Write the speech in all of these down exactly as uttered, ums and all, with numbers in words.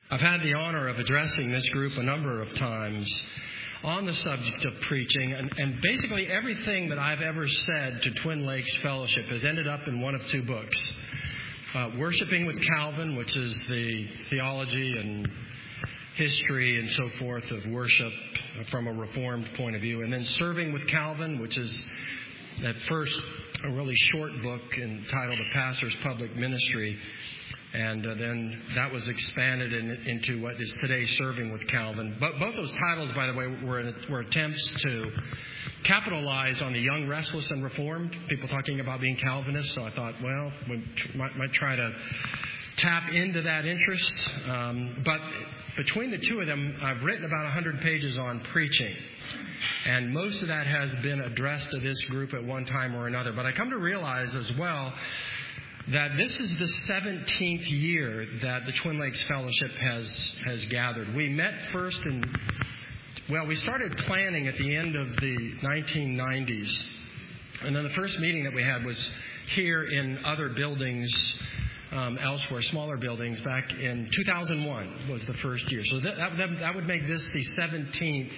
I've had the honor of addressing this group a number of times on the subject of preaching, and, and basically everything that I've ever said to Twin Lakes Fellowship has ended up in one of two books. Uh, Worshiping with Calvin, which is the theology and history and so forth of worship from a Reformed point of view, and then Serving with Calvin, which is at first a really short book entitled A Pastor's Public Ministry. And uh, then that was expanded in, into what is today Serving with Calvin. But both those titles, by the way, were, were attempts to capitalize on the young, restless, and reformed, people talking about being Calvinists. So I thought, well, we might, might try to tap into that interest. Um, but between the two of them, I've written about one hundred pages on preaching. And most of that has been addressed to this group at one time or another. But I come to realize as well that this is the seventeenth year that the Twin Lakes Fellowship has has gathered. We met first in, well, we started planning at the end of the nineteen nineties. And then the first meeting that we had was here in other buildings um, elsewhere, smaller buildings, back in two thousand one was the first year. So that, that, that would make this the seventeenth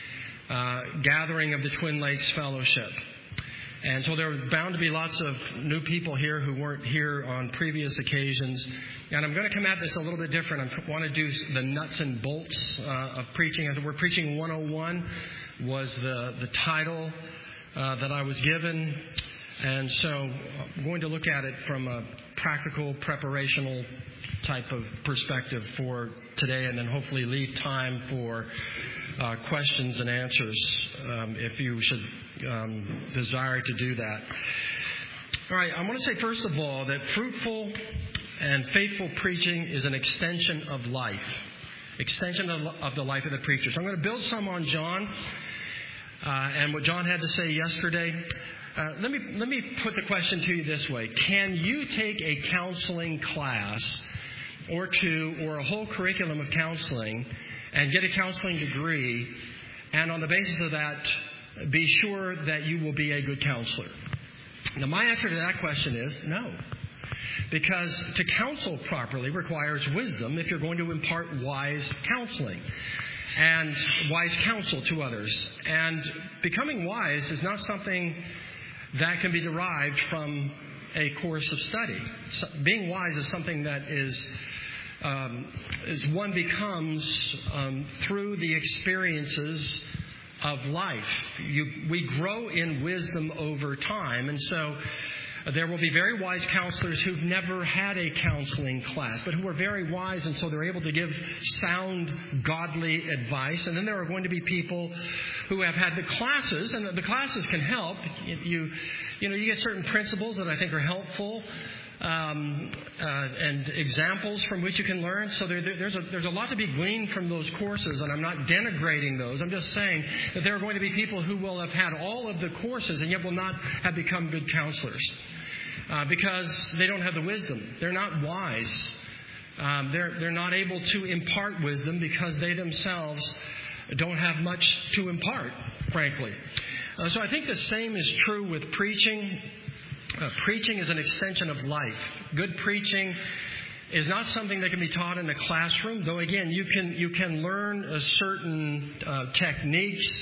uh, gathering of the Twin Lakes Fellowship. And so there are bound to be lots of new people here who weren't here on previous occasions. And I'm going to come at this a little bit different. I want to do the nuts and bolts uh, of preaching. As we're preaching one oh one was the, the title uh, that I was given. And so I'm going to look at it from a practical, preparational type of perspective for today, and then hopefully leave time for uh, questions and answers um, if you should um, desire to do that. All right, I want to say first of all that fruitful and faithful preaching is an extension of life, extension of, of the life of the preacher. So I'm going to build some on John uh, and what John had to say yesterday. Uh, let me let me put the question to you this way. Can you take a counseling class or two or a whole curriculum of counseling and get a counseling degree, and on the basis of that, be sure that you will be a good counselor? Now, my answer to that question is no. Because to counsel properly requires wisdom if you're going to impart wise counseling and wise counsel to others. And becoming wise is not something that can be derived from a course of study. So being wise is something that is, um, is one becomes um, through the experiences of life. You, we grow in wisdom over time, and so there will be very wise counselors who've never had a counseling class, but who are very wise, and so they're able to give sound, godly advice. And then there are going to be people who have had the classes, and the classes can help. You, you know, you get certain principles that I think are helpful, um, uh, and examples from which you can learn. So there, there's a there's a lot to be gleaned from those courses, and I'm not denigrating those. I'm just saying that there are going to be people who will have had all of the courses and yet will not have become good counselors. Uh, because they don't have the wisdom. They're not wise. Um, they're, they're not able to impart wisdom because they themselves don't have much to impart, frankly. Uh, so I think the same is true with preaching. Uh, preaching is an extension of life. Good preaching is not something that can be taught in a classroom, though, again, you can, you can learn a certain uh, techniques.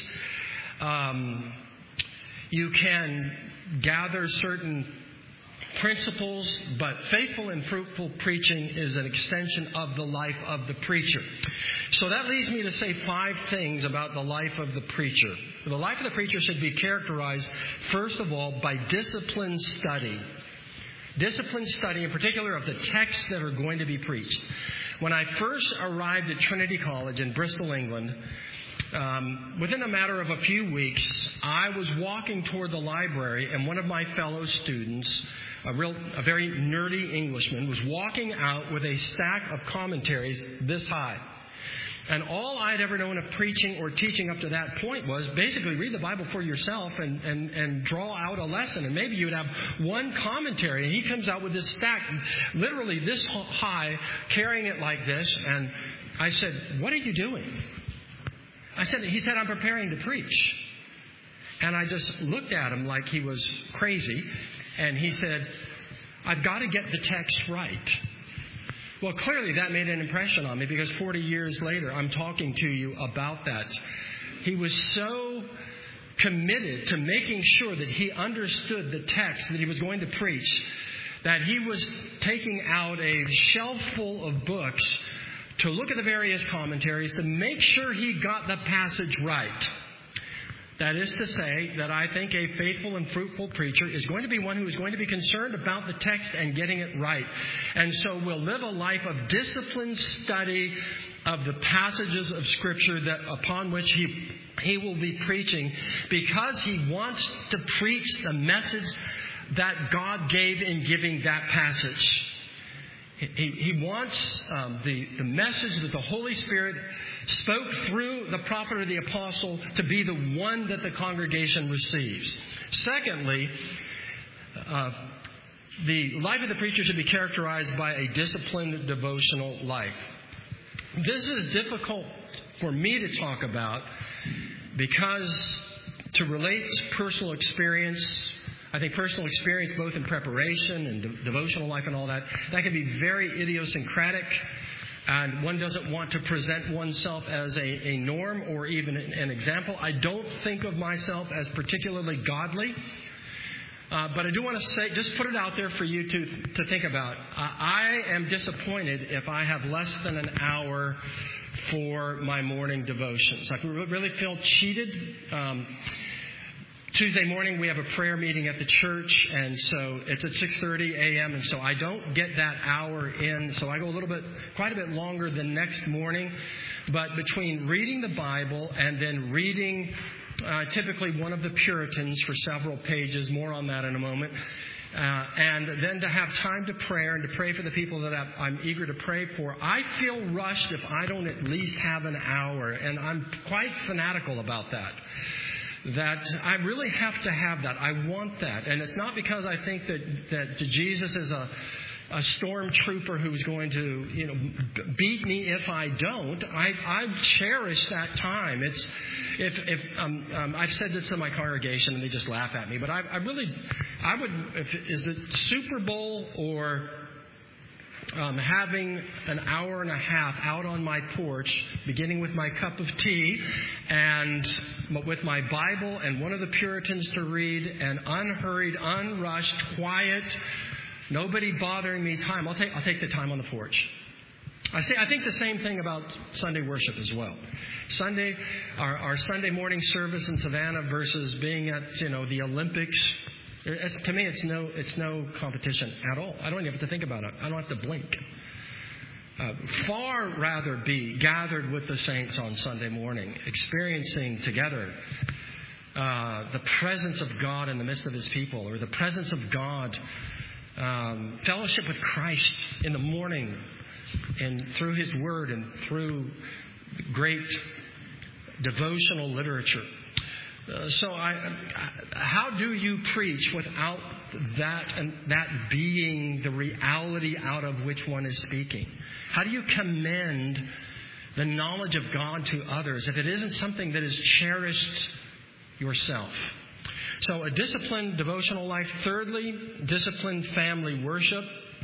Um, you can gather certain principles, but faithful and fruitful preaching is an extension of the life of the preacher. So that leads me to say five things about the life of the preacher. The life of the preacher should be characterized, first of all, by disciplined study. Disciplined study, in particular, of the texts that are going to be preached. When I first arrived at Trinity College in Bristol, England, Um, within a matter of a few weeks, I was walking toward the library, and one of my fellow students, a real, a very nerdy Englishman, was walking out with a stack of commentaries this high. And all I'd ever known of preaching or teaching up to that point was basically read the Bible for yourself and, and, and draw out a lesson. And maybe you'd have one commentary, and he comes out with this stack, literally this high, carrying it like this. And I said, "What are you doing?" I said, he said, "I'm preparing to preach." And I just looked at him like he was crazy. And he said, "I've got to get the text right." Well, clearly that made an impression on me because forty years later, I'm talking to you about that. He was so committed to making sure that he understood the text that he was going to preach, that he was taking out a shelf full of books to look at the various commentaries to make sure he got the passage right. That is to say that I think a faithful and fruitful preacher is going to be one who is going to be concerned about the text and getting it right. And so will live a life of disciplined study of the passages of Scripture that upon which he, he will be preaching, because he wants to preach the message that God gave in giving that passage. He, he wants um, the, the message that the Holy Spirit spoke through the prophet or the apostle to be the one that the congregation receives. Secondly, uh, the life of the preacher should be characterized by a disciplined devotional life. This is difficult for me to talk about because to relate personal experience, I think personal experience both in preparation and de- devotional life and all that, that can be very idiosyncratic. And one doesn't want to present oneself as a, a norm or even an, an example. I don't think of myself as particularly godly. Uh, but I do want to say, just put it out there for you to, to think about. Uh, I am disappointed if I have less than an hour for my morning devotions. I really feel cheated. Um, Tuesday morning, we have a prayer meeting at the church, and so it's at six thirty a.m., and so I don't get that hour in, so I go a little bit, quite a bit longer than next morning. But between reading the Bible and then reading uh, typically one of the Puritans for several pages, more on that in a moment, uh, and then to have time to prayer and to pray for the people that I'm eager to pray for, I feel rushed if I don't at least have an hour, and I'm quite fanatical about that. That I really have to have that. I want that. And it's not because I think that, that Jesus is a, a stormtrooper who's going to, you know, beat me if I don't. I, I cherish that time. It's, if, if um, um, I've said this to my congregation and they just laugh at me, but I, I really, I would, if, is it Super Bowl or Um, having an hour and a half out on my porch, beginning with my cup of tea and with my Bible and one of the Puritans to read, and unhurried, unrushed, quiet, nobody bothering me time. I'll take I'll take the time on the porch. I say I think the same thing about Sunday worship as well. Sunday, our, our Sunday morning service in Savannah versus being at you know the Olympics. It's, to me, it's no it's no competition at all. I don't even have to think about it. I don't have to blink. Uh, far rather be gathered with the saints on Sunday morning, experiencing together uh, the presence of God in the midst of His people, or the presence of God, um, fellowship with Christ in the morning, and through His Word and through great devotional literature. Uh, so, I, I, how do you preach without that and that being the reality out of which one is speaking? How do you commend the knowledge of God to others if it isn't something that is cherished yourself? So, a disciplined devotional life. Thirdly, disciplined family worship.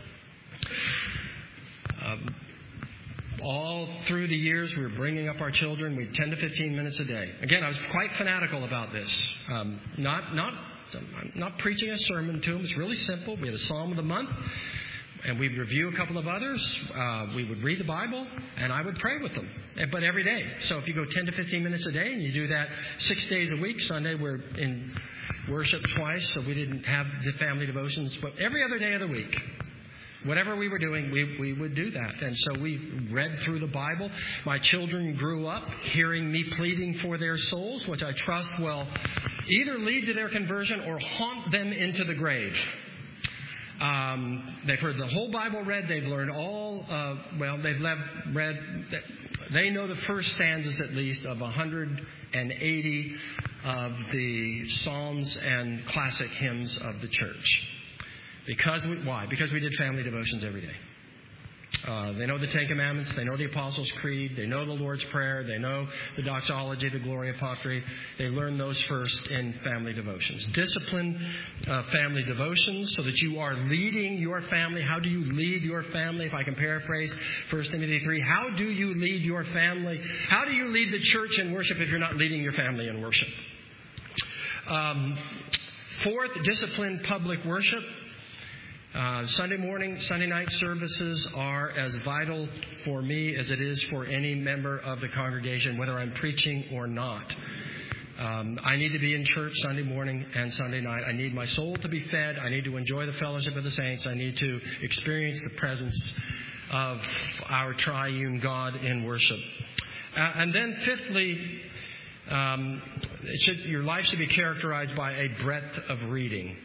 Um, All through the years, we were bringing up our children. We had ten to fifteen minutes a day. Again, I was quite fanatical about this. Um, not, not, I'm not preaching a sermon to them. It's really simple. We had a Psalm of the month, and we'd review a couple of others. Uh, we would read the Bible, and I would pray with them. But every day. So if you go ten to fifteen minutes a day, and you do that six days a week. Sunday we're in worship twice, so we didn't have the family devotions. But every other day of the week. Whatever we were doing, we, we would do that. And so we read through the Bible. My children grew up hearing me pleading for their souls, which I trust will either lead to their conversion or haunt them into the grave. Um, they've heard the whole Bible read. They've learned all, uh, well, they've read, they know the first stanzas at least of one hundred eighty of the Psalms and classic hymns of the church. Because we, why? Because we did family devotions every day. Uh, they know the Ten Commandments. They know the Apostles' Creed. They know the Lord's Prayer. They know the doxology, the Gloria Patri. They learn those first in family devotions. Discipline uh, family devotions so that you are leading your family. How do you lead your family? If I can paraphrase First Timothy three, how do you lead your family? How do you lead the church in worship if you're not leading your family in worship? Um, fourth, discipline public worship. Uh, Sunday morning, Sunday night services are as vital for me as it is for any member of the congregation, whether I'm preaching or not. Um, I need to be in church Sunday morning and Sunday night. I need my soul to be fed. I need to enjoy the fellowship of the saints. I need to experience the presence of our triune God in worship. Uh, and then fifthly, um, it should, your life should be characterized by a breadth of reading.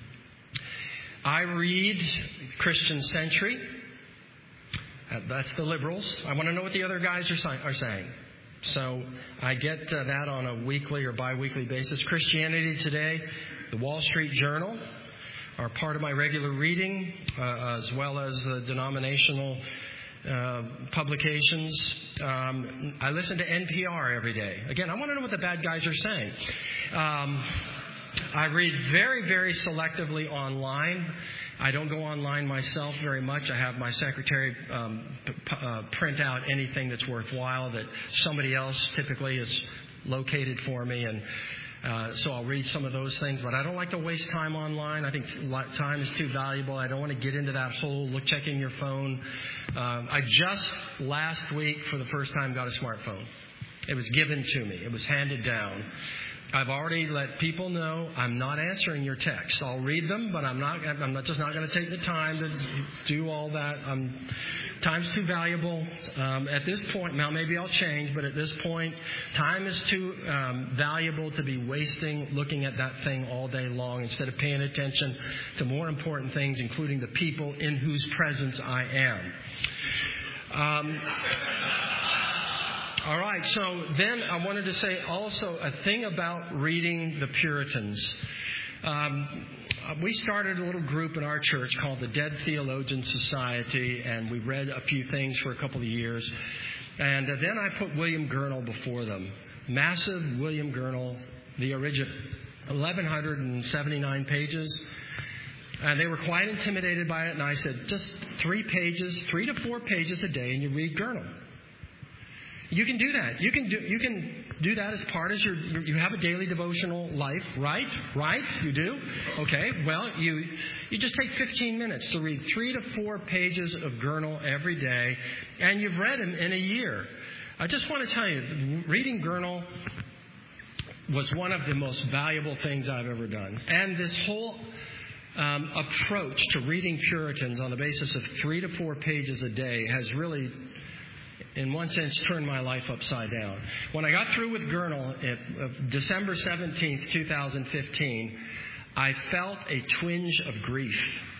I read Christian Century. Uh, that's the liberals. I want to know what the other guys are, si- are saying. So I get uh, that on a weekly or bi-weekly basis. Christianity Today, the Wall Street Journal are part of my regular reading, uh, as well as the denominational uh, publications. Um, I listen to N P R every day. Again, I want to know what the bad guys are saying. Um, I read very, very selectively online. I don't go online myself very much. I have my secretary um, p- uh, print out anything that's worthwhile that somebody else typically has located for me. And uh, so I'll read some of those things. But I don't like to waste time online. I think time is too valuable. I don't want to get into that whole look checking your phone. Um, I just last week, for the first time, got a smartphone. It was given to me. It was handed down. I've already let people know I'm not answering your texts. I'll read them, but I'm not. I'm not just not going to take the time to do all that. I'm, time's too valuable um, at this point. Now maybe I'll change, but at this point, time is too um, valuable to be wasting looking at that thing all day long instead of paying attention to more important things, including the people in whose presence I am. Um, All right, so then I wanted to say also a thing about reading the Puritans. Um, we started a little group in our church called the Dead Theologian Society, and we read a few things for a couple of years. And uh, then I put William Gurnall before them. Massive William Gurnall, the original, eleven seventy-nine pages. And they were quite intimidated by it, and I said, just three pages, three to four pages a day, and you read Gurnall. You can do that. You can do you can do that as part of your you have a daily devotional life, right? Right? You do? Okay. Well, you you just take fifteen minutes to read three to four pages of Gurnall every day, and you've read him in a year. I just want to tell you, reading Gurnall was one of the most valuable things I've ever done. And this whole um, approach to reading Puritans on the basis of three to four pages a day has really, in one sense, turned my life upside down. When I got through with Gurnall, uh, December seventeenth, twenty fifteen, I felt a twinge of grief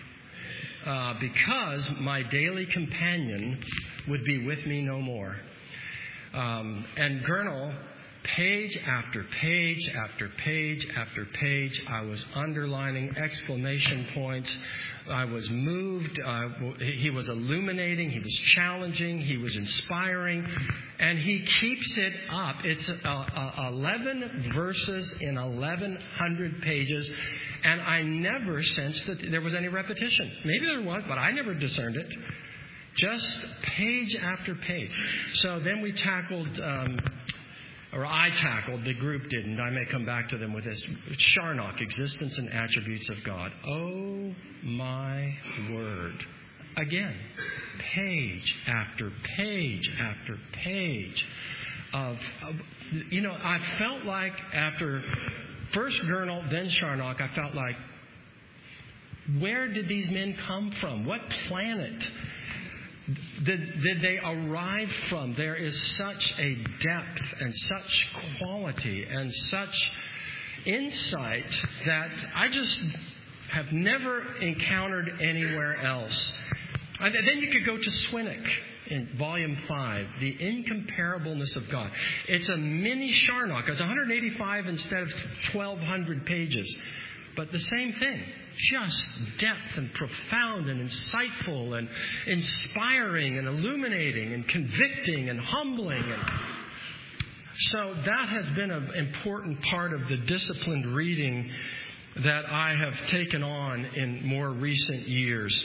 uh, because my daily companion would be with me no more. Um, and Gurnall, page after page after page after page, I was underlining exclamation points. I was moved. Uh, he was illuminating. He was challenging. He was inspiring. And he keeps it up. It's uh, uh, eleven verses in eleven hundred pages. And I never sensed that there was any repetition. Maybe there was, but I never discerned it. Just page after page. So then we tackled... Um, Or I tackled, the group didn't. I may come back to them with this. Charnock, Existence and Attributes of God. Oh, my word. Again, page after page after page of, of you know, I felt like after first Gurnall, then Charnock, I felt like, where did these men come from? What planet Did, did they arrive from? There is such a depth and such quality and such insight that I just have never encountered anywhere else. And then you could go to Swinnock in Volume five, The Incomparableness of God. It's a mini Charnock. It's one hundred eighty-five instead of twelve hundred pages. But the same thing, just depth and profound and insightful and inspiring and illuminating and convicting and humbling. And so that has been an important part of the disciplined reading that I have taken on in more recent years.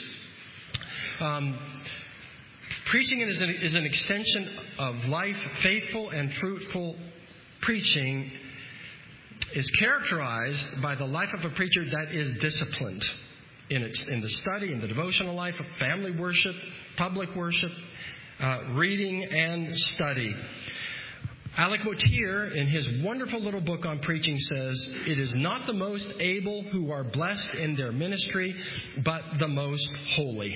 Um, preaching is an, is an extension of life. Faithful and fruitful preaching is characterized by the life of a preacher that is disciplined in its in the study, in the devotional life of family worship, public worship, uh, reading and study. Alec Motyer, in his wonderful little book on preaching, says, "It is not the most able who are blessed in their ministry, but the most holy."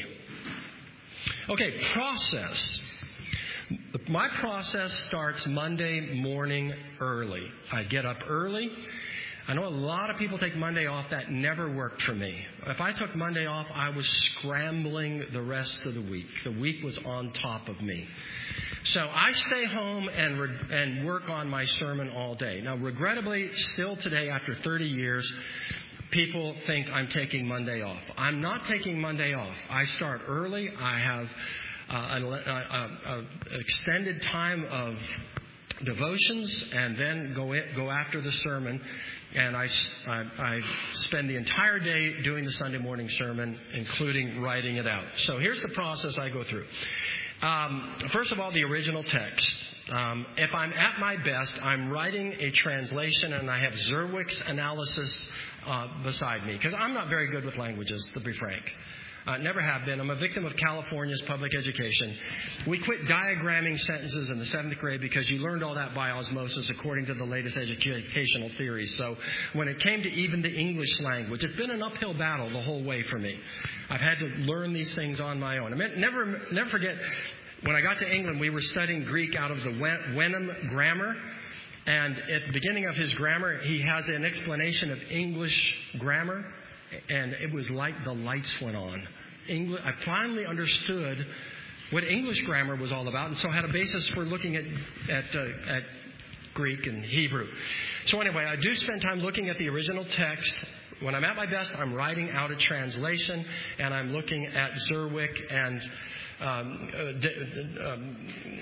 Okay, process. My process starts Monday morning early. I get up early. I know a lot of people take Monday off. That never worked for me. If I took Monday off, I was scrambling the rest of the week. The week was on top of me. So I stay home and re- and work on my sermon all day. Now, regrettably, still today, after thirty years, people think I'm taking Monday off. I'm not taking Monday off. I start early. I have uh, an extended time of devotions, and then go in, go after the sermon. And I, I, I spend the entire day doing the Sunday morning sermon, including writing it out. So here's the process I go through. Um, first of all, the original text. Um, if I'm at my best, I'm writing a translation, and I have Zerwick's analysis uh, beside me, because I'm not very good with languages, to be frank. Uh, never have been. I'm a victim of California's public education. We quit diagramming sentences in the seventh grade because you learned all that by osmosis according to the latest educational theories. So when it came to even the English language, it's been an uphill battle the whole way for me. I've had to learn these things on my own. I mean, never, never forget, when I got to England, we were studying Greek out of the Wenham grammar. And at the beginning of his grammar, he has an explanation of English grammar. And it was like the lights went on. English, I finally understood what English grammar was all about, and so I had a basis for looking at at, uh, at Greek and Hebrew. So anyway, I do spend time looking at the original text. When I'm at my best, I'm writing out a translation, and I'm looking at Zerwick and um, uh, d- um,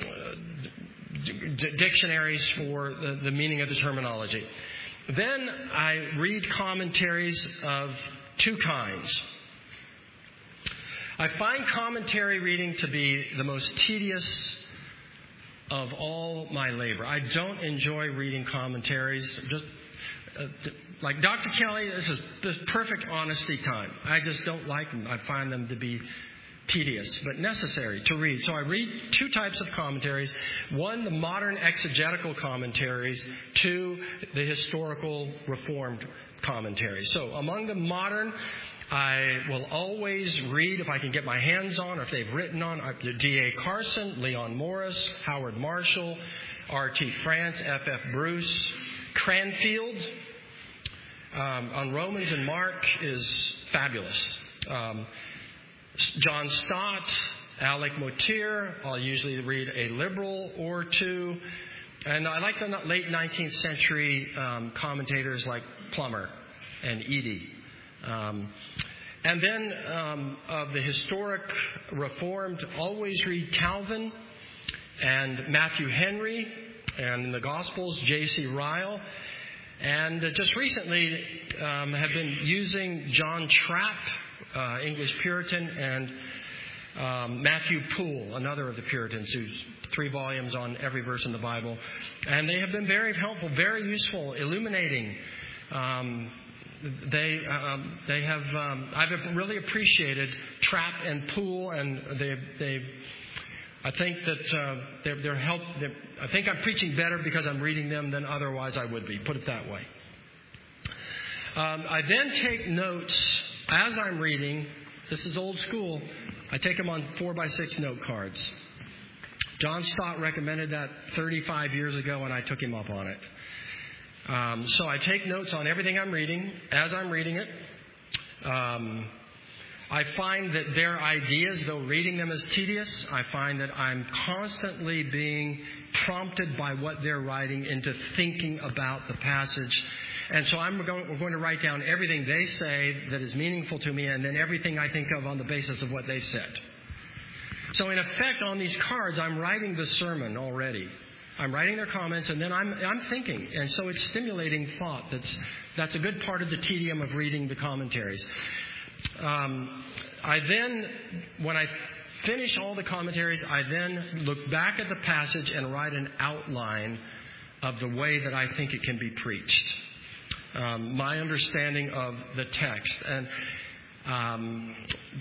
uh, d- dictionaries for the, the meaning of the terminology. Then I read commentaries of two kinds. I find commentary reading to be the most tedious of all my labor. I don't enjoy reading commentaries. Just uh, like Doctor Kelly, this is the perfect honesty time. I just don't like them. I find them to be tedious, but necessary to read. So I read two types of commentaries. One, the modern exegetical commentaries. Two, the historical Reformed commentaries. So among the modern, I will always read, if I can get my hands on, or if they've written on, D A Carson, Leon Morris, Howard Marshall, R T France, F F Bruce, Cranfield. Um, on Romans and Mark is fabulous. Um, John Stott, Alec Motyer. I'll usually read a liberal or two. And I like the late nineteenth century um, commentators like Plummer and Eadie. Um, and then um, of the historic Reformed, always read Calvin and Matthew Henry, and in the Gospels, J C Ryle. And uh, just recently um, have been using John Trapp, uh, English Puritan, and um, Matthew Poole, another of the Puritans, who's three volumes on every verse in the Bible. And they have been very helpful, very useful, illuminating. Um, they um, they have um, I've really appreciated Trapp and Poole, and they they I think that uh, they're, they're help. They're, I think I'm preaching better because I'm reading them than otherwise I would be. Put it that way. Um, I then take notes as I'm reading. This is old school. I take them on four by six note cards. John Stott recommended that thirty-five years ago, and I took him up on it. Um, so I take notes on everything I'm reading as I'm reading it. Um, I find that their ideas, though reading them is tedious, I find that I'm constantly being prompted by what they're writing into thinking about the passage And so I'm going, we're going to write down everything they say that is meaningful to me, and then everything I think of on the basis of what they've said. So in effect, on these cards, I'm writing the sermon already. I'm writing their comments, and then I'm I'm thinking. And so it's stimulating thought. That's that's a good part of the tedium of reading the commentaries. Um, I then, when I finish all the commentaries, I then look back at the passage and write an outline of the way that I think it can be preached. Um, my understanding of the text. And um,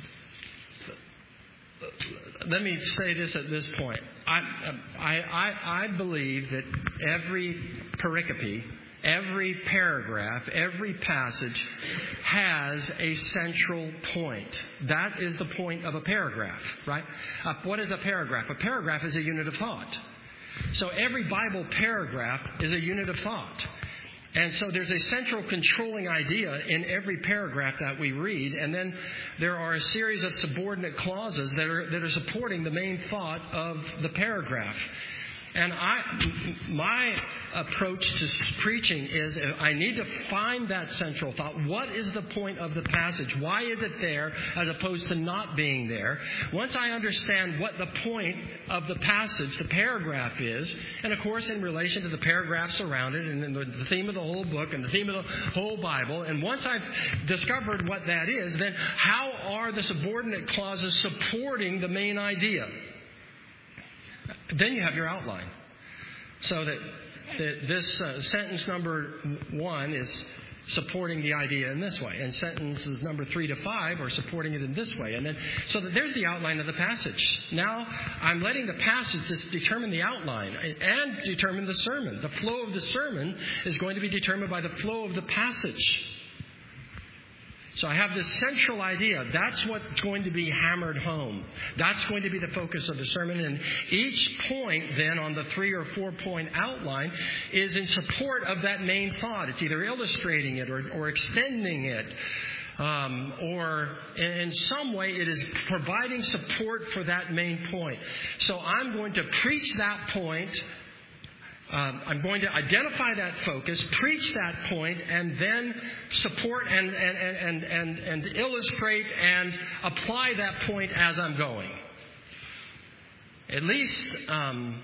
let me say this at this point. I, I, I, I believe that every pericope, every paragraph, every passage has a central point. That is the point of a paragraph, right? Uh, what is a paragraph? A paragraph is a unit of thought. So every Bible paragraph is a unit of thought. And so there's a central controlling idea in every paragraph that we read, and then there are a series of subordinate clauses that are that are supporting the main thought of the paragraph. And I, my approach to preaching is I need to find that central thought. What is the point of the passage? Why is it there as opposed to not being there? Once I understand what the point of the passage, the paragraph is, and of course in relation to the paragraphs around it and the, the theme of the whole book and the theme of the whole Bible, and once I've discovered what that is, then how are the subordinate clauses supporting the main idea? Then you have your outline. So that, that this uh, sentence number one is supporting the idea in this way, and sentences number three to five are supporting it in this way. And then, so that there's the outline of the passage. Now I'm letting the passage determine the outline and determine the sermon. The flow of the sermon is going to be determined by the flow of the passage. So I have this central idea. That's what's going to be hammered home. That's going to be the focus of the sermon. And each point then on the three or four point outline is in support of that main thought. It's either illustrating it or, or extending it. Um, or in some way it is providing support for that main point. So I'm going to preach that point. Um, I'm going to identify that focus, preach that point, and then support and, and, and, and, and illustrate and apply that point as I'm going. At least, um,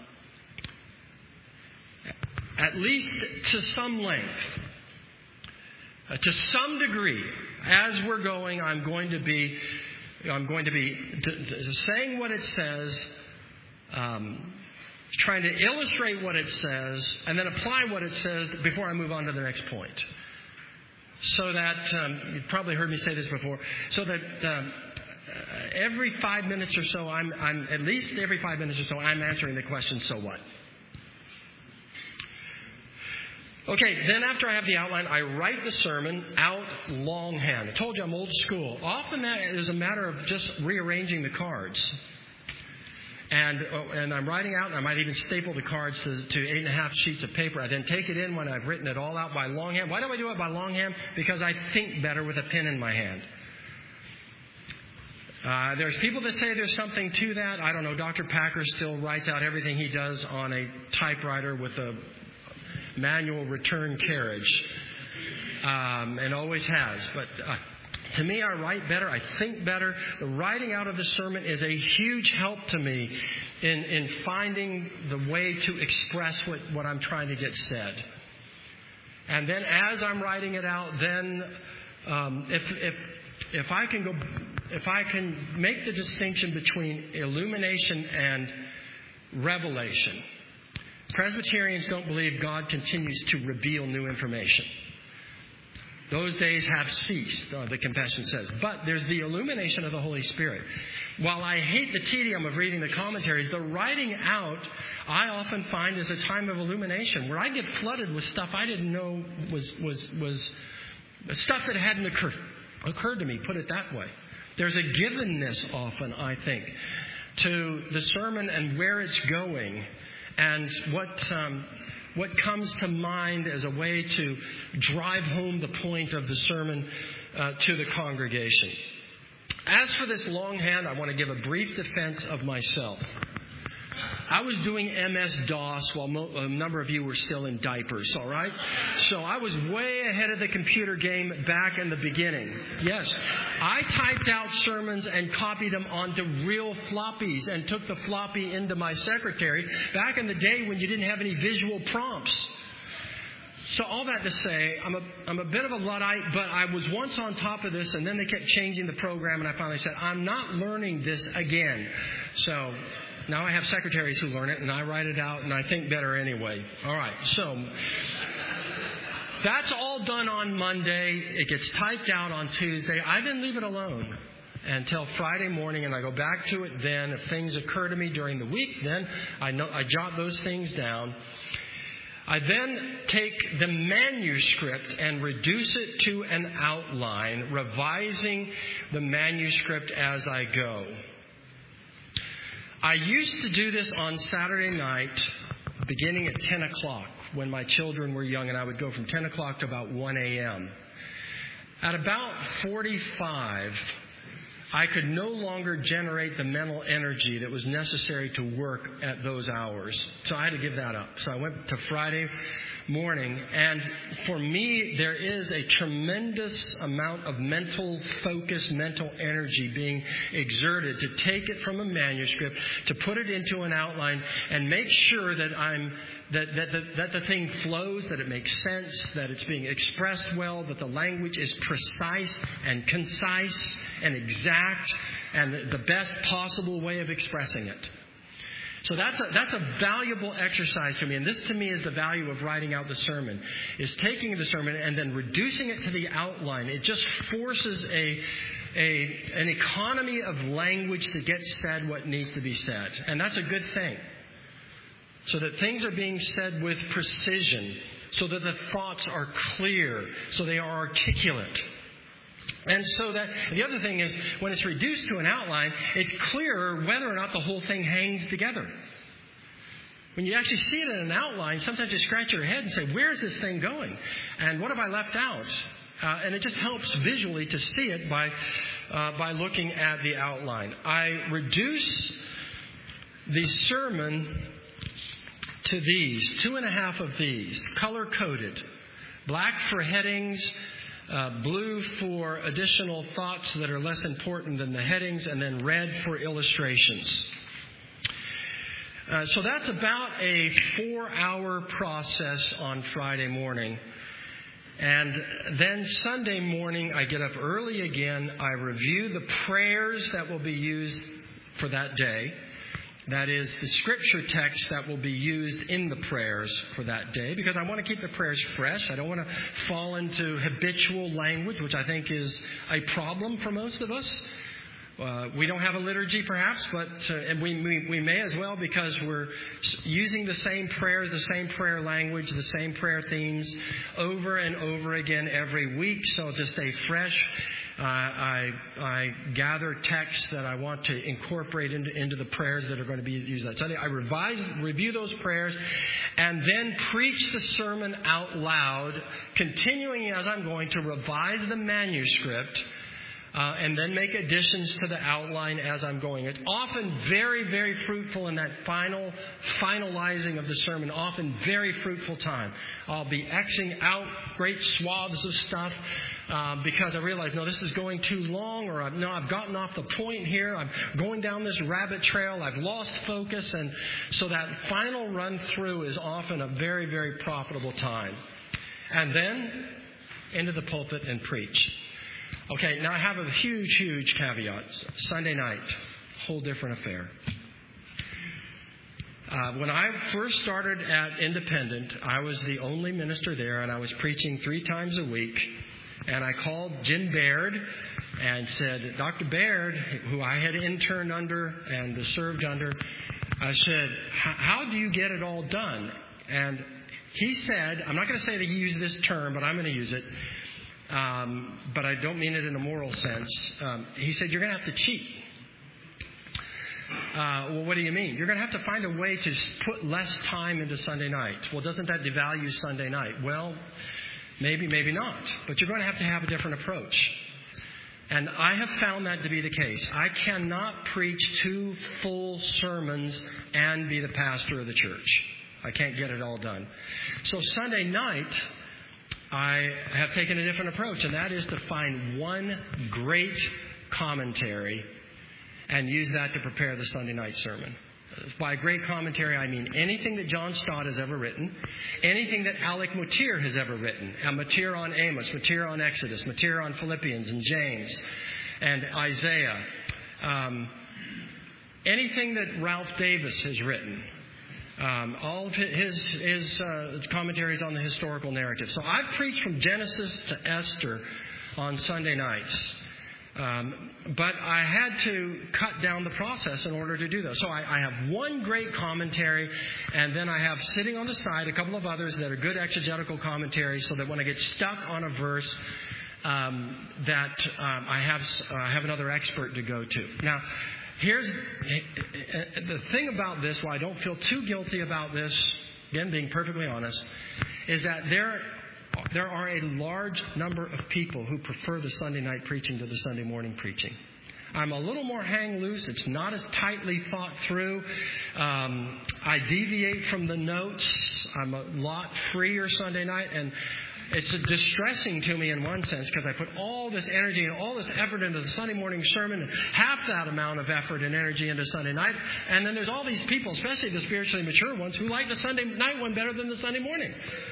at least to some length, uh, to some degree, as we're going, I'm going to be, I'm going to be d- d- saying what it says. Um, trying to illustrate what it says, and then apply what it says before I move on to the next point. So that, um, you've probably heard me say this before, so that um, every five minutes or so, I'm, I'm at least every five minutes or so, I'm answering the question, so what? Okay, then after I have the outline, I write the sermon out longhand. I told you I'm old school. Often that is a matter of just rearranging the cards. And and I'm writing out, and I might even staple the cards to, to eight and a half sheets of paper. I then take it in when I've written it all out by longhand. Why do I do it by longhand? Because I think better with a pen in my hand. Uh, there's people that say there's something to that. I don't know. Doctor Packer still writes out everything he does on a typewriter with a manual return carriage, um, and always has. But uh, to me, I write better. I think better. The writing out of the sermon is a huge help to me in, in finding the way to express what, what I'm trying to get said. And then as I'm writing it out, then um, if, if, if I can go, if I can make the distinction between illumination and revelation. Presbyterians don't believe God continues to reveal new information. Those days have ceased, uh, the confession says. But there's the illumination of the Holy Spirit. While I hate the tedium of reading the commentaries, the writing out, I often find, is a time of illumination where I get flooded with stuff I didn't know was was was stuff that hadn't occurred, occurred to me, put it that way. There's a givenness often, I think, to the sermon and where it's going and what... Um, What comes to mind as a way to drive home the point of the sermon uh, to the congregation. As for this longhand, I want to give a brief defense of myself. I was doing M S DOS while mo- a number of you were still in diapers, all right? So I was way ahead of the computer game back in the beginning. Yes, I typed out sermons and copied them onto real floppies and took the floppy into my secretary back in the day when you didn't have any visual prompts. So all that to say, I'm a, I'm a bit of a Luddite, but I was once on top of this, and then they kept changing the program, and I finally said, I'm not learning this again. So now I have secretaries who learn it, and I write it out, and I think better anyway. All right, so that's all done on Monday. It gets typed out on Tuesday. I then leave it alone until Friday morning, and I go back to it then. If things occur to me during the week, then I know I jot those things down. I then take the manuscript and reduce it to an outline, revising the manuscript as I go. I used to do this on Saturday night, beginning at ten o'clock, when my children were young, and I would go from ten o'clock to about one a.m. At about forty-five, I could no longer generate the mental energy that was necessary to work at those hours. So I had to give that up. So I went to Friday morning. And for me, there is a tremendous amount of mental focus, mental energy being exerted to take it from a manuscript, to put it into an outline, and make sure that I'm that that, that, that the thing flows, that it makes sense, that it's being expressed well, that the language is precise and concise and exact, and the best possible way of expressing it. So that's a, that's a valuable exercise to me. And this, to me, is the value of writing out the sermon, is taking the sermon and then reducing it to the outline. It just forces a, a an economy of language to get said what needs to be said. And that's a good thing. So that things are being said with precision, so that the thoughts are clear, so they are articulate. And so that the other thing is, when it's reduced to an outline, it's clearer whether or not the whole thing hangs together. When you actually see it in an outline, sometimes you scratch your head and say, where's this thing going? And what have I left out? Uh, and it just helps visually to see it by uh, by looking at the outline. I reduce the sermon to these, two and a half of these, color-coded. Black for headings, Uh, blue for additional thoughts that are less important than the headings, and then red for illustrations. Uh, so that's about a four-hour process on Friday morning. And then Sunday morning, I get up early again. I review the prayers that will be used for that day. That is, the scripture text that will be used in the prayers for that day, because I want to keep the prayers fresh. I don't want to fall into habitual language, which I think is a problem for most of us. Uh, we don't have a liturgy, perhaps, but uh, and we, we we may as well, because we're using the same prayers, the same prayer language, the same prayer themes over and over again every week. So to stay fresh, uh, I I gather texts that I want to incorporate into into the prayers that are going to be used that Sunday. I revise, review those prayers, and then preach the sermon out loud, continuing as I'm going to revise the manuscript. Uh, and then make additions to the outline as I'm going. It's often very, very fruitful in that final, finalizing of the sermon, often very fruitful time. I'll be Xing out great swaths of stuff uh, because I realize, no, this is going too long, or I've, no, I've gotten off the point here. I'm going down this rabbit trail. I've lost focus. And so that final run through is often a very, very profitable time. And then into the pulpit and preach. Okay, now I have a huge, huge caveat. Sunday night, whole different affair. Uh, when I first started at Independent, I was the only minister there, and I was preaching three times a week. And I called Jim Baird and said, Doctor Baird, who I had interned under and served under, I said, how do you get it all done? And he said, I'm not going to say that he used this term, but I'm going to use it. Um, but I don't mean it in a moral sense. Um, he said, you're going to have to cheat. Uh, well, what do you mean? You're going to have to find a way to put less time into Sunday night. Well, doesn't that devalue Sunday night? Well, maybe, maybe not. But you're going to have to have a different approach. And I have found that to be the case. I cannot preach two full sermons and be the pastor of the church. I can't get it all done. So Sunday night, I have taken a different approach, and that is to find one great commentary and use that to prepare the Sunday night sermon. By great commentary, I mean anything that John Stott has ever written, anything that Alec Motyer has ever written, and Motyer on Amos, Motyer on Exodus, Motyer on Philippians and James and Isaiah, um, anything that Ralph Davis has written, um, all of his, his uh, commentaries on the historical narrative. So I've preached from Genesis to Esther on Sunday nights. Um, but I had to cut down the process in order to do that. So I, I have one great commentary, and then I have sitting on the side a couple of others that are good exegetical commentaries, so that when I get stuck on a verse, um, that um, I have I have another expert to go to. Now, here's the thing about this. Why I don't feel too guilty about this, again, being perfectly honest, is that there. There are a large number of people who prefer the Sunday night preaching to the Sunday morning preaching. I'm a little more hang loose. It's not as tightly thought through. Um, I deviate from the notes. I'm a lot freer Sunday night. And it's distressing to me in one sense because I put all this energy and all this effort into the Sunday morning sermon and half that amount of effort and energy into Sunday night. And then there's all these people, especially the spiritually mature ones, who like the Sunday night one better than the Sunday morning.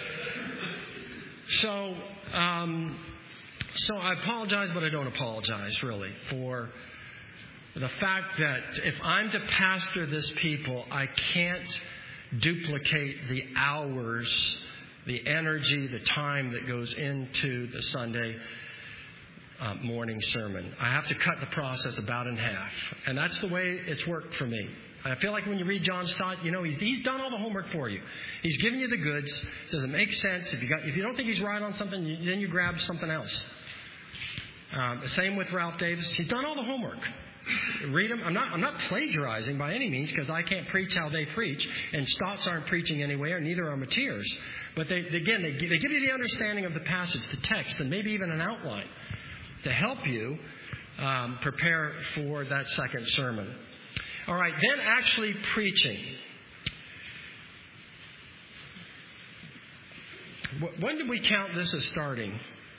So, um, so I apologize, but I don't apologize, really, for the fact that if I'm to pastor this people, I can't duplicate the hours, the energy, the time that goes into the Sunday uh, morning sermon. I have to cut the process about in half, and that's the way it's worked for me. I feel like when you read John Stott, you know, he's, he's done all the homework for you. He's giving you the goods. Does it make sense? If you got, if you don't think he's right on something, you, then you grab something else. Uh, the same with Ralph Davis. He's done all the homework. Read him. I'm not, I'm not plagiarizing by any means because I can't preach how they preach. And Stotts aren't preaching anyway, or neither are Motyers. But they, again, they, they give you the understanding of the passage, the text, and maybe even an outline to help you um, prepare for that second sermon. All right, then actually preaching. When did we count this as starting?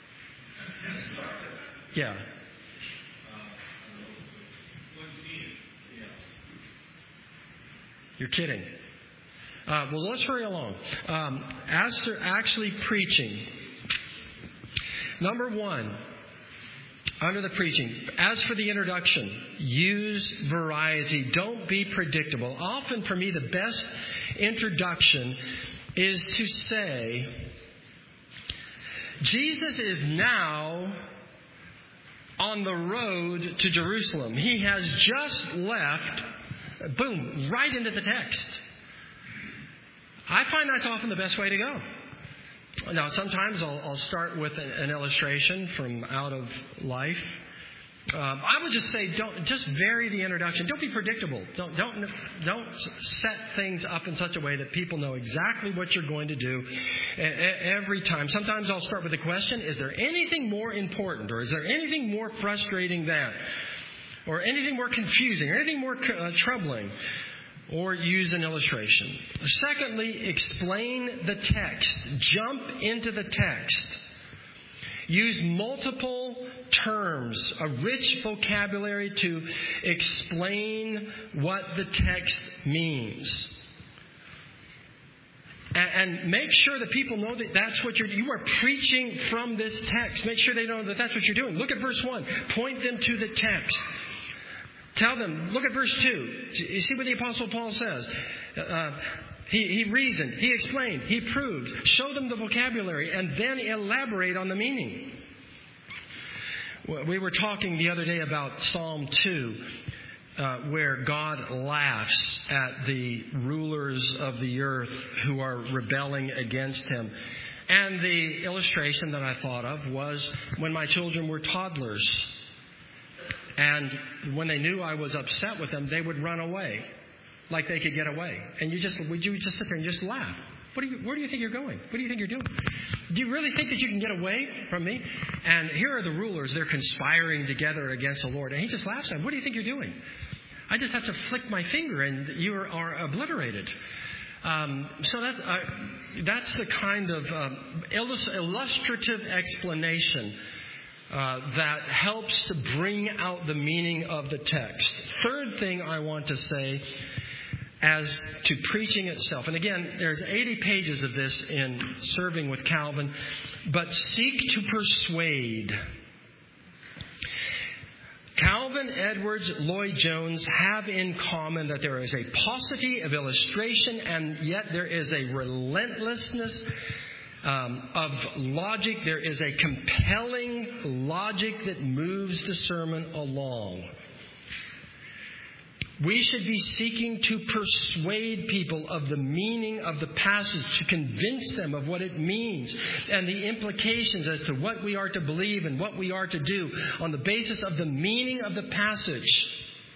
Yeah. You're kidding. Uh, well, let's hurry along. Um, as to actually preaching, number one, under the preaching, as for the introduction, use variety. Don't be predictable. Often for me, the best introduction is to say, Jesus is now on the road to Jerusalem. He has just left, boom, right into the text. I find that's often the best way to go. Now, sometimes I'll, I'll start with an, an illustration from out of life. Um, I would just say, don't just vary the introduction. Don't be predictable. Don't don't don't set things up in such a way that people know exactly what you're going to do every time. Sometimes I'll start with the question: is there anything more important, or is there anything more frustrating than, or anything more confusing, or anything more uh, troubling? Or use an illustration. Secondly, explain the text. Jump into the text. Use multiple terms, a rich vocabulary to explain what the text means. And make sure that people know that that's what you're you are preaching from this text. Make sure they know that that's what you're doing. Look at verse one. Point them to the text. Tell them, look at verse two. You see what the Apostle Paul says. Uh, he, he reasoned, he explained, he proved. Show them the vocabulary and then elaborate on the meaning. We were talking the other day about Psalm two, uh, where God laughs at the rulers of the earth who are rebelling against him. And the illustration that I thought of was when my children were toddlers. And when they knew I was upset with them, they would run away, like they could get away. And you just would you just sit there and just laugh. What do you, where do you think you're going? What do you think you're doing? Do you really think that you can get away from me? And here are the rulers. They're conspiring together against the Lord. And he just laughs at them. What do you think you're doing? I just have to flick my finger and you are, are obliterated. Um, so that, uh, that's the kind of um, illustrative explanation uh, that helps to bring out the meaning of the text. Third thing I want to say as to preaching itself. And again, there's eighty pages of this in Serving with Calvin. But seek to persuade. Calvin, Edwards, Lloyd-Jones have in common that there is a paucity of illustration, and yet there is a relentlessness um, of logic. There is a compelling logic that moves the sermon along. We should be seeking to persuade people of the meaning of the passage, to convince them of what it means and the implications as to what we are to believe and what we are to do on the basis of the meaning of the passage.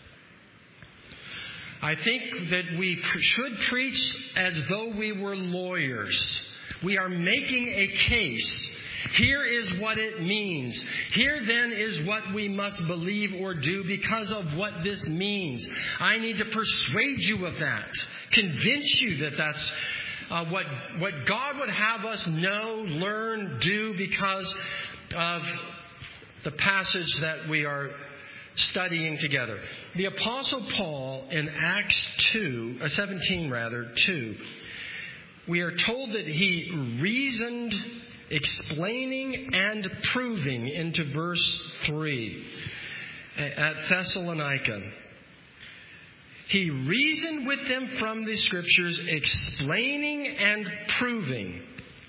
I think that we should preach as though we were lawyers. We are making a case. Here is what it means. Here then is what we must believe or do because of what this means. I need to persuade you of that. Convince you that that's uh, what, what God would have us know, learn, do because of the passage that we are studying together. The Apostle Paul in Acts two, uh, seventeen rather, two, we are told that he reasoned, explaining and proving into verse three at Thessalonica. He reasoned with them from the Scriptures, explaining and proving.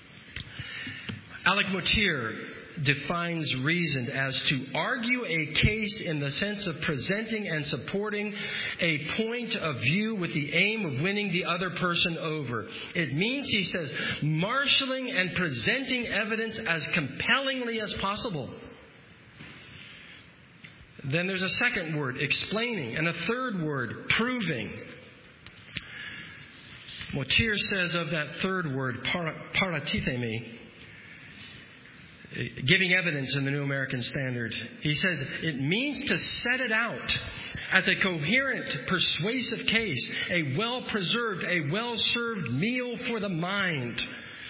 Alec Motyer defines reasoned as to argue a case in the sense of presenting and supporting a point of view with the aim of winning the other person over. It means, he says, marshaling and presenting evidence as compellingly as possible. Then there's a second word, explaining, and a third word, proving. Motyer says of that third word, paratithemi, giving evidence in the New American Standard. He says it means to set it out as a coherent, persuasive case, a well-preserved, a well-served meal for the mind.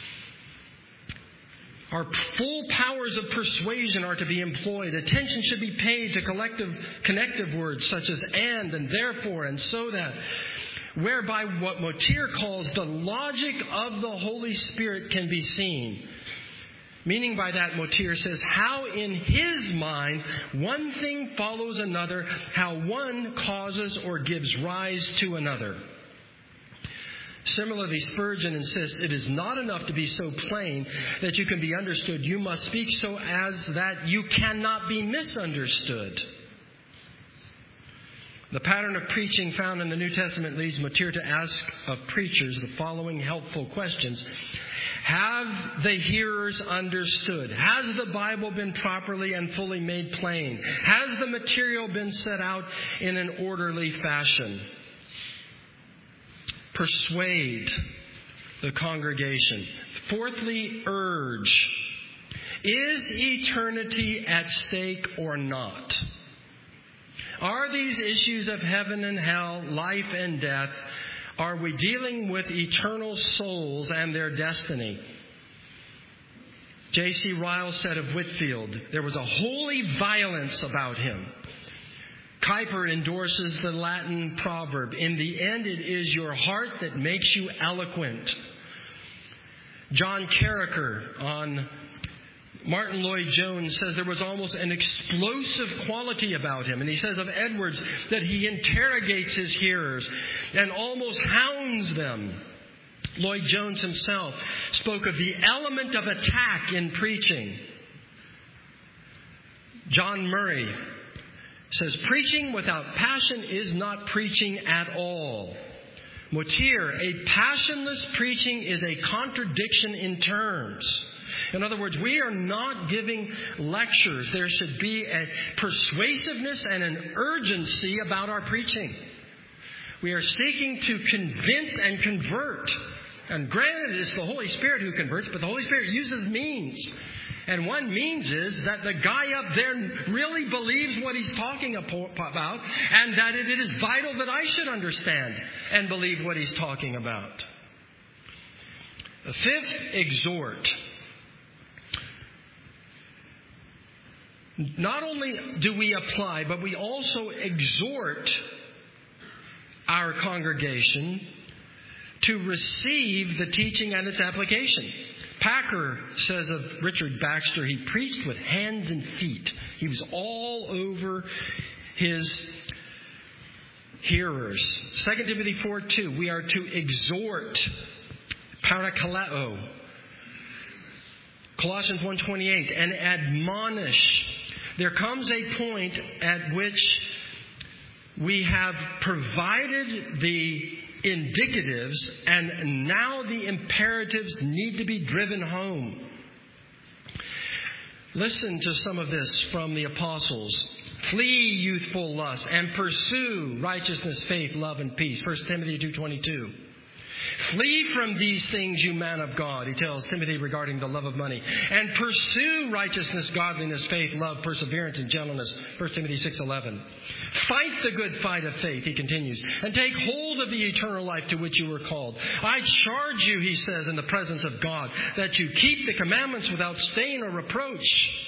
Our full powers of persuasion are to be employed. Attention should be paid to collective, connective words such as and and therefore and so that, whereby what Motyer calls the logic of the Holy Spirit can be seen. Meaning by that, Motyer says, how in his mind one thing follows another, how one causes or gives rise to another. Similarly, Spurgeon insists it is not enough to be so plain that you can be understood. You must speak so as that you cannot be misunderstood. The pattern of preaching found in the New Testament leads Motyer to ask of preachers the following helpful questions. Have the hearers understood? Has the Bible been properly and fully made plain? Has the material been set out in an orderly fashion? Persuade the congregation. Fourthly, urge. Is eternity at stake or not? Are these issues of heaven and hell, life and death, are we dealing with eternal souls and their destiny? J C Ryle said of Whitefield, there was a holy violence about him. Kuyper endorses the Latin proverb, in the end it is your heart that makes you eloquent. John Carricker on Martin Lloyd-Jones says there was almost an explosive quality about him. And he says of Edwards that he interrogates his hearers and almost hounds them. Lloyd-Jones himself spoke of the element of attack in preaching. John Murray says, preaching without passion is not preaching at all. Motyer, a passionless preaching is a contradiction in terms. In other words, we are not giving lectures. There should be a persuasiveness and an urgency about our preaching. We are seeking to convince and convert. And granted, it's the Holy Spirit who converts, but the Holy Spirit uses means. And one means is that the guy up there really believes what he's talking about, and that it is vital that I should understand and believe what he's talking about. The fifth, exhort. Not only do we apply, but we also exhort our congregation to receive the teaching and its application. Packer says of Richard Baxter, he preached with hands and feet. He was all over his hearers. Second Timothy four two, we are to exhort, parakaleo. Colossians one twenty-eight, and admonish. There comes a point at which we have provided the indicatives, and now the imperatives need to be driven home. Listen to some of this from the apostles. Flee youthful lust and pursue righteousness, faith, love, and peace. First Timothy two twenty-two. Flee from these things, you man of God, he tells Timothy regarding the love of money. And pursue righteousness, godliness, faith, love, perseverance, and gentleness. First Timothy six eleven. Fight the good fight of faith, he continues, and take hold of the eternal life to which you were called. I charge you, he says, in the presence of God, that you keep the commandments without stain or reproach.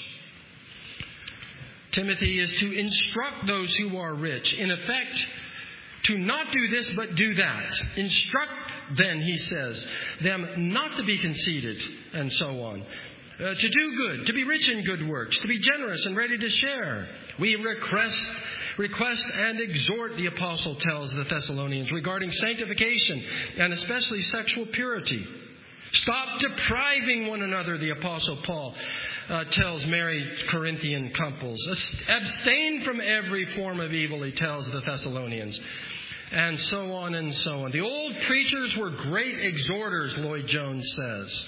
Timothy is to instruct those who are rich. In effect, to not do this, but do that. Instruct then, he says, them not to be conceited, and so on. Uh, to do good, to be rich in good works, to be generous and ready to share. We request, request and exhort, the apostle tells the Thessalonians, regarding sanctification and especially sexual purity. Stop depriving one another, the apostle Paul uh, tells married Corinthian couples. Abstain from every form of evil, he tells the Thessalonians. And so on and so on. The old preachers were great exhorters, Lloyd Jones says.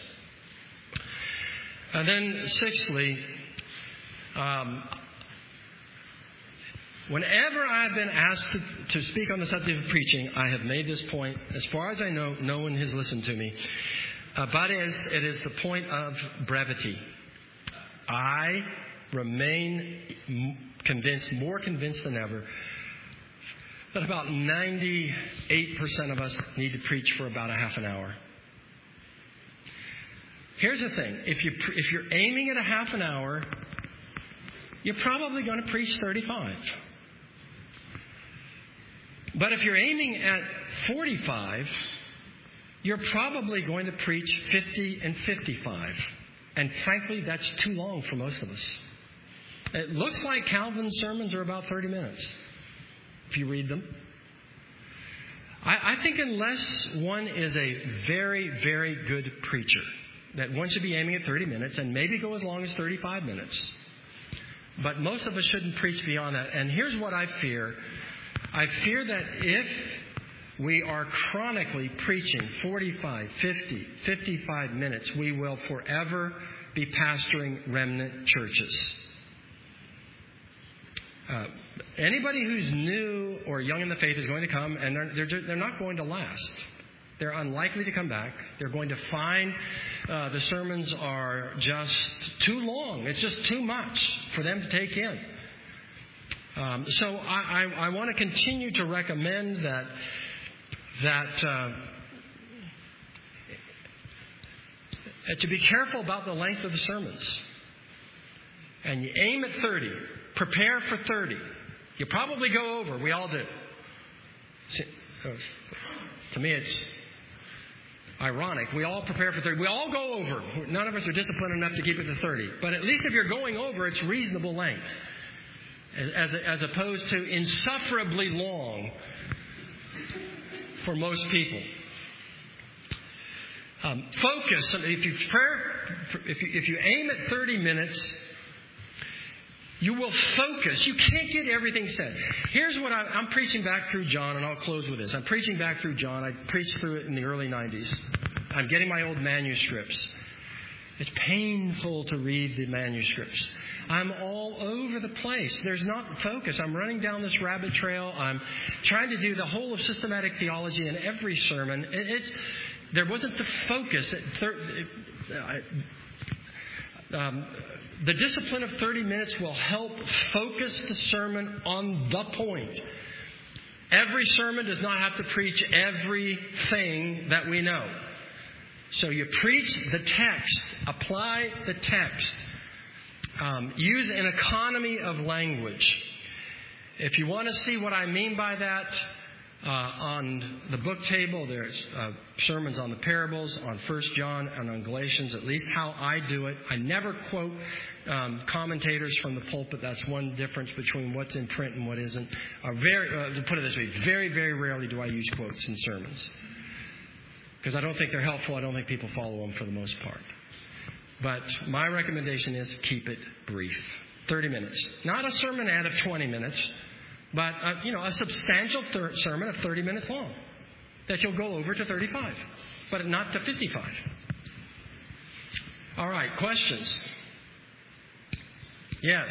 And then sixthly, um, whenever I've been asked to, to speak on the subject of preaching, I have made this point. As far as I know, no one has listened to me. Uh, but it is, it is the point of brevity. I remain convinced, more convinced than ever, that about ninety-eight percent of us need to preach for about a half an hour. Here's the thing. If, you, if you're aiming at a half an hour, you're probably going to preach thirty-five. But if you're aiming at forty-five, you're probably going to preach fifty and fifty-five. And frankly, that's too long for most of us. It looks like Calvin's sermons are about thirty minutes, if you read them. I, I think unless one is a very, very good preacher, that one should be aiming at thirty minutes and maybe go as long as thirty-five minutes. But most of us shouldn't preach beyond that. And here's what I fear. I fear that if we are chronically preaching forty-five, fifty, fifty-five minutes, we will forever be pastoring remnant churches. Uh, anybody who's new or young in the faith is going to come, and they're, they're, they're not going to last. They're unlikely to come back. They're going to find uh, the sermons are just too long. It's just too much for them to take in. Um, so I, I, I want to continue to recommend that that uh, to be careful about the length of the sermons. And you aim at thirty. Prepare for thirty. You probably go over. We all do. See, uh, to me, it's ironic. We all prepare for thirty. We all go over. None of us are disciplined enough to keep it to thirty. But at least if you're going over, it's reasonable length. As, as opposed to insufferably long for most people. Um, focus. If you, prepare, if, you, if you aim at thirty minutes, you will focus. You can't get everything said. Here's what I, I'm preaching back through John, and I'll close with this. I'm preaching back through John. I preached through it in the early nineties. I'm getting my old manuscripts. It's painful to read the manuscripts. I'm all over the place. There's not focus. I'm running down this rabbit trail. I'm trying to do the whole of systematic theology in every sermon. It, it's there wasn't the focus. At thir- uh, um, the discipline of thirty minutes will help focus the sermon on the point. Every sermon does not have to preach everything that we know. So you preach the text, apply the text, um, use an economy of language. If you want to see what I mean by that, uh, on the book table, there's uh, sermons on the parables, on First John, and on Galatians, at least how I do it. I never quote um, commentators from the pulpit. That's one difference between what's in print and what isn't. Uh, very, uh, to put it this way, very, very rarely do I use quotes in sermons. Because I don't think they're helpful. I don't think people follow them for the most part. But my recommendation is keep it brief. thirty minutes. Not a sermon ad of twenty minutes, but a, you know, a substantial thir- sermon of thirty minutes long that you'll go over to thirty-five, but not to fifty-five. All right, questions? Yes.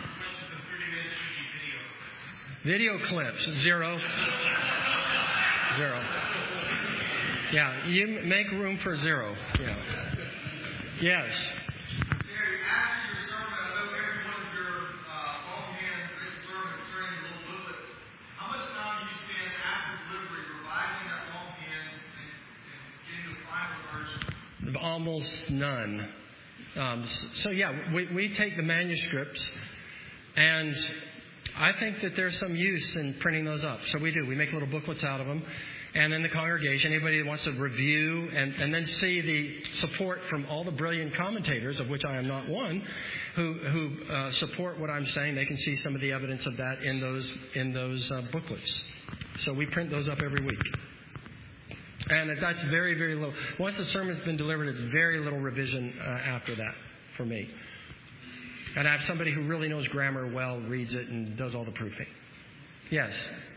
Video clips. Zero. Zero. Yeah, you make room for zero. Yeah. Yes. Terry, after your sermon, I know every one of your uh, longhand written sermons turn into little booklets. How much time do you spend after delivery revising that longhand and, and getting the final version? Almost none. Um, so yeah, we, we take the manuscripts, and I think that there's some use in printing those up. So we do. We make little booklets out of them. And then the congregation, anybody that wants to review and, and then see the support from all the brilliant commentators, of which I am not one, who who uh, support what I'm saying, they can see some of the evidence of that in those in those uh, booklets. So we print those up every week. And that's very, very little. Once the sermon's been delivered, it's very little revision uh, after that for me. And I have somebody who really knows grammar well, reads it, and does all the proofing. Yes?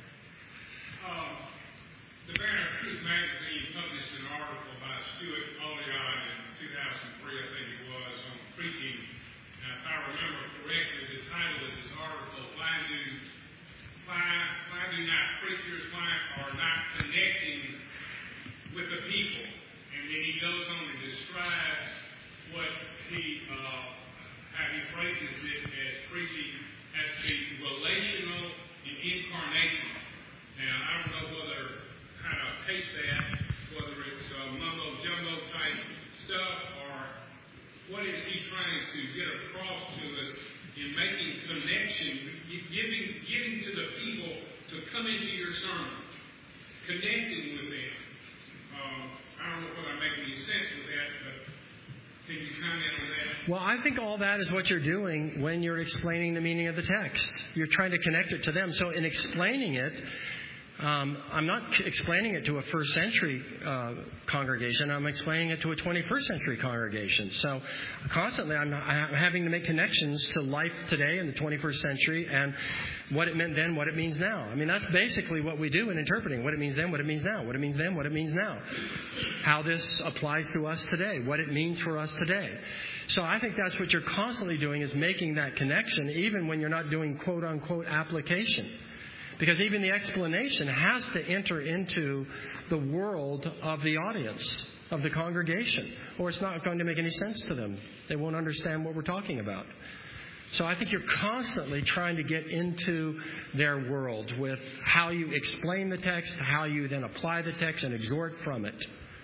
The Banner of Truth magazine published an article by Stuart Olion in two thousand three, I think it was, on preaching. Now, if I remember correctly, the title of this article, Why Do, why, why do not preachers why are not connecting with the people? And then he goes on and describes what he, uh, how he phrases it as preaching as being relational and incarnational. Now, I don't know whether how to take that, whether it's uh, mumbo-jumbo type stuff or what is he trying to get across to us in making connection, giving, giving to the people to come into your sermon, connecting with them. Um, I don't know whether I make any sense with that, but can you comment on that? Well, I think all that is what you're doing when you're explaining the meaning of the text. You're trying to connect it to them. So in explaining it, Um, I'm not explaining it to a first century uh, congregation. I'm explaining it to a twenty-first century congregation. So constantly I'm, I'm having to make connections to life today in the twenty-first century and what it meant then, what it means now. I mean, that's basically what we do in interpreting. What it means then, what it means now. What it means then, what it means now. How this applies to us today. What it means for us today. So I think that's what you're constantly doing, is making that connection, even when you're not doing quote-unquote application. Because even the explanation has to enter into the world of the audience, of the congregation, or it's not going to make any sense to them. They won't understand what we're talking about. So I think you're constantly trying to get into their world with how you explain the text, how you then apply the text and exhort from it.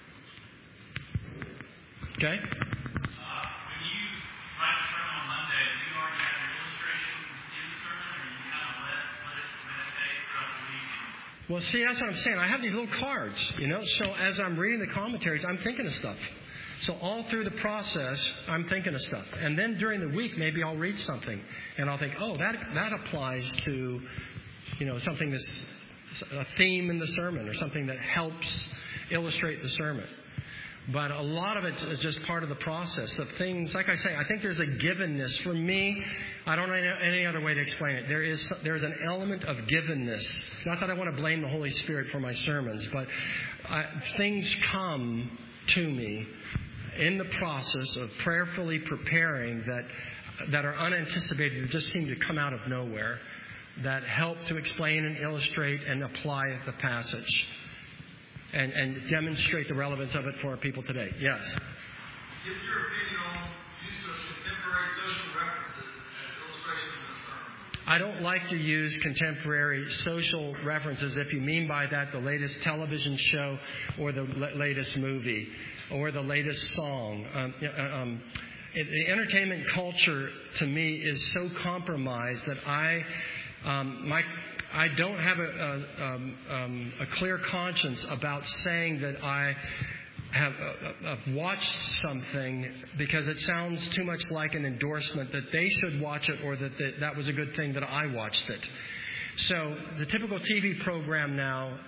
Okay? Well, see, that's what I'm saying. I have these little cards, you know. So as I'm reading the commentaries, I'm thinking of stuff. So all through the process, I'm thinking of stuff. And then during the week, maybe I'll read something. And I'll think, oh, that that applies to, you know, something that's a theme in the sermon or something that helps illustrate the sermon. But a lot of it is just part of the process of things. Like I say, I think there's a givenness. For me, I don't know any other way to explain it. There is there's an element of givenness. Not that I want to blame the Holy Spirit for my sermons, but uh, things come to me in the process of prayerfully preparing that that are unanticipated, that just seem to come out of nowhere, that help to explain and illustrate and apply the passage. and, and demonstrate the relevance of it for our people today. Yes? Give your opinion on use of contemporary social references as illustrations in a sermon. I don't like to use contemporary social references if you mean by that the latest television show or the l- latest movie or the latest song. Um, um, it, the entertainment culture, to me, is so compromised that I, um, my, I don't have a, a, um, um, a clear conscience about saying that I have uh, uh, watched something because it sounds too much like an endorsement that they should watch it or that the, that was a good thing that I watched it. So the typical T V program now,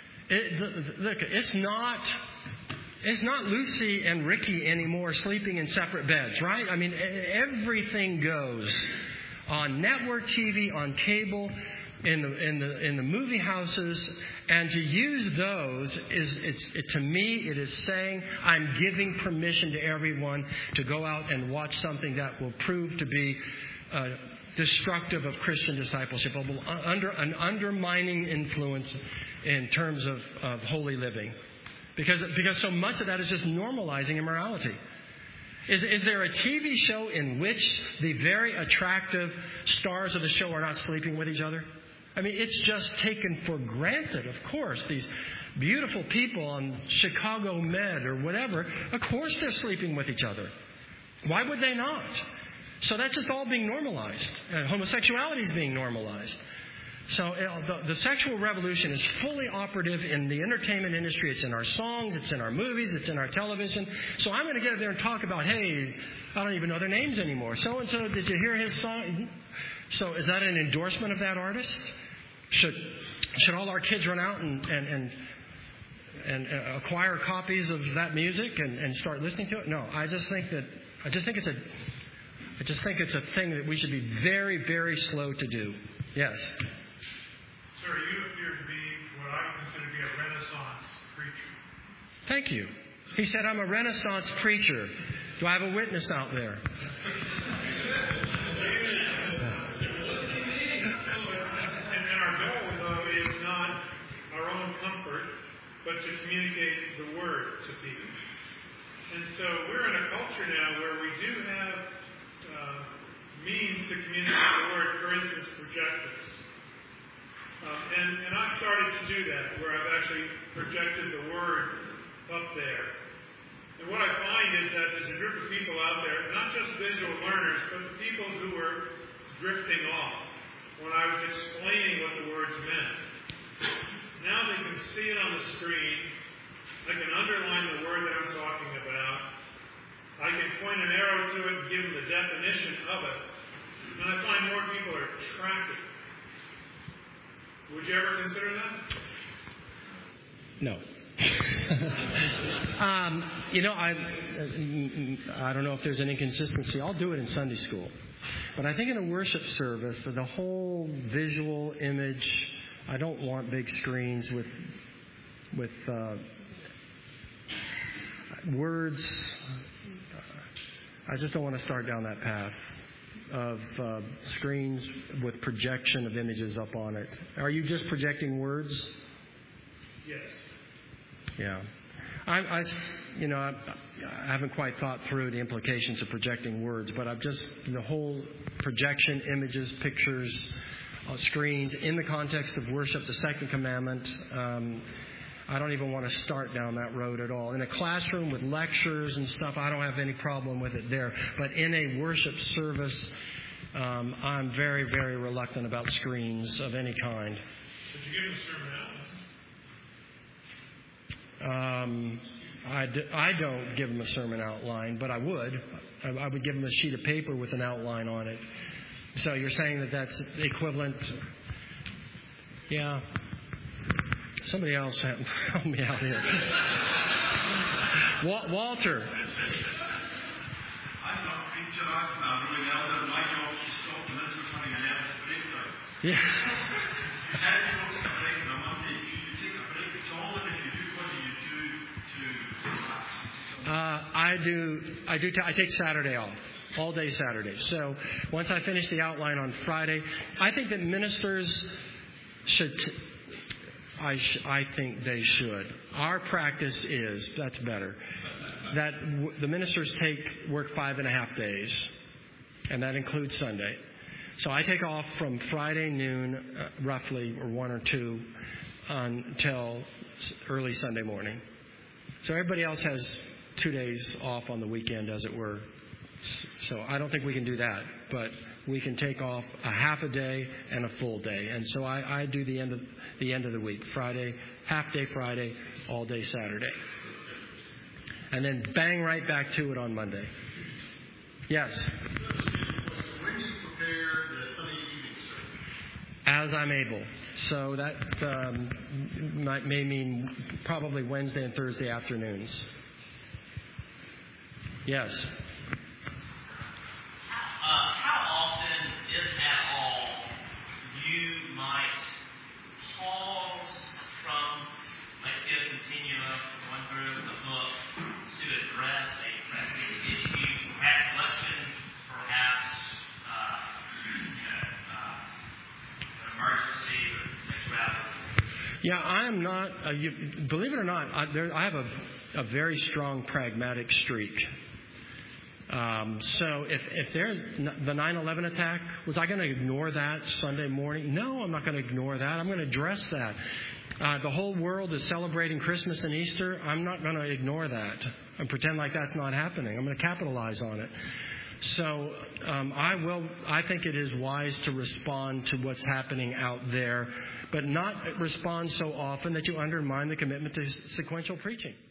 it, look, it's not it's not Lucy and Ricky anymore sleeping in separate beds, right? I mean, everything goes on network T V, on cable, in the in the in the movie houses. And to use those is, it's, it, to me, it is saying I'm giving permission to everyone to go out and watch something that will prove to be uh, destructive of Christian discipleship, will under an undermining influence in terms of, of holy living, because because so much of that is just normalizing immorality. Is, is there a T V show in which the very attractive stars of the show are not sleeping with each other? I mean, it's just taken for granted, of course. These beautiful people on Chicago Med or whatever, of course they're sleeping with each other. Why would they not? So that's just all being normalized. Uh, homosexuality is being normalized. So uh, the, the sexual revolution is fully operative in the entertainment industry. It's in our songs. It's in our movies. It's in our television. So I'm going to get up there and talk about, hey, I don't even know their names anymore. So-and-so, did you hear his song? So is that an endorsement of that artist? Should should all our kids run out and and and, and acquire copies of that music and, and start listening to it? No, I just think that I just think it's a I just think it's a thing that we should be very, very slow to do. Yes. Sir, you appear to be what I consider to be a Renaissance preacher. Thank you. He said I'm a Renaissance preacher. Do I have a witness out there? But to communicate the Word to people. And so we're in a culture now where we do have uh, means to communicate the Word, for instance, projectors. Um, and, and I started to do that, where I've actually projected the Word up there. And what I find is that there's a group of people out there, not just visual learners, but the people who were drifting off when I was explaining what the words meant. Now they can see it on the screen. I can underline the word that I'm talking about. I can point an arrow to it and give them the definition of it. And I find more people are tracking. Would you ever consider that? No. um, you know, I I don't know if there's an inconsistency. I'll do it in Sunday school. But I think in a worship service, the whole visual image, I don't want big screens with with uh, words. I just don't want to start down that path of uh, screens with projection of images up on it. Are you just projecting words? Yes. Yeah. I, I you know, I, I haven't quite thought through the implications of projecting words, but I've just, the whole projection, images, pictures, Uh, screens in the context of worship, the second commandment. Um, I don't even want to start down that road at all. In a classroom with lectures and stuff, I don't have any problem with it there. But in a worship service, um, I'm very, very reluctant about screens of any kind. Did you give them a sermon outline? Um, I, d- I don't give them a sermon outline, but I would. I, I would give them a sheet of paper with an outline on it. So you're saying that that's equivalent? Yeah. Somebody else help me out here. Wa- Walter. I don't think I've really know that my job is to stop the minister coming and out of the place. Yeah. How do you take a break on a Monday? You take a break at all, and if you do, what do you do to relax? Uh, I do. I do. T- I take Saturday off. All day Saturday. So once I finish the outline on Friday, I think that ministers should. T- I, sh- I think they should. Our practice is, that's better, that w- the ministers take work five and a half days, and that includes Sunday. So I take off from Friday noon, uh, roughly, or one or two, until early Sunday morning. So everybody else has two days off on the weekend, as it were. So I don't think we can do that, but we can take off a half a day and a full day. And so I, I do the end of the end of the week, Friday, half day Friday, all day Saturday. And then bang right back to it on Monday. Yes? When do you prepare the Sunday evening service? As I'm able. So that um, might, may mean probably Wednesday and Thursday afternoons. Yes? Yeah, I am not, uh, you, believe it or not, I, there, I have a, a very strong pragmatic streak. Um, so if, if there's the nine eleven attack, was I going to ignore that Sunday morning? No, I'm not going to ignore that. I'm going to address that. Uh, the whole world is celebrating Christmas and Easter. I'm not going to ignore that and pretend like that's not happening. I'm going to capitalize on it. So um, I will. I think it is wise to respond to what's happening out there, but not respond so often that you undermine the commitment to sequential preaching.